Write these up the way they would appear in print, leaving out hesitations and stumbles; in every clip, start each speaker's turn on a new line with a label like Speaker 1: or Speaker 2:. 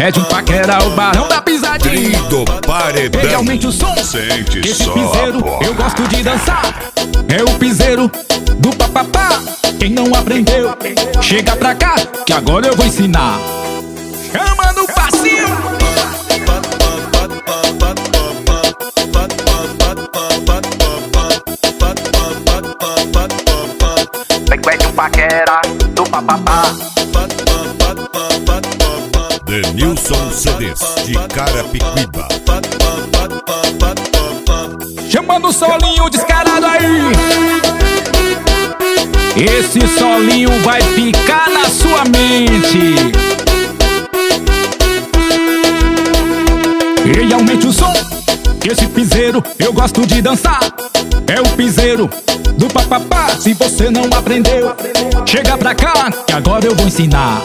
Speaker 1: pede um paquera, o barão da pisadinha.
Speaker 2: Trido paredão.
Speaker 1: Realmente o som,
Speaker 2: Sente
Speaker 1: esse
Speaker 2: só,
Speaker 1: piseiro
Speaker 2: porra.
Speaker 1: eu gosto de dançar. É o piseiro do papapá. Quem não aprendeu, chega pra cá, que agora eu vou ensinar. Chama no passinho.
Speaker 3: Pede um paquera do papapá.
Speaker 2: Denilson CDs de Carapicuíba.
Speaker 1: Chamando o solinho descarado aí. Esse solinho vai ficar na sua mente. E aumente o som, que esse piseiro eu gosto de dançar. É o piseiro do papapá. Se você não aprendeu, chega pra cá, que agora eu vou ensinar.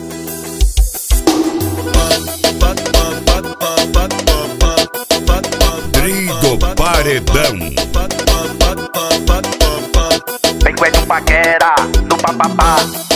Speaker 2: Trido paredão.
Speaker 3: Pede um paquera do papapá.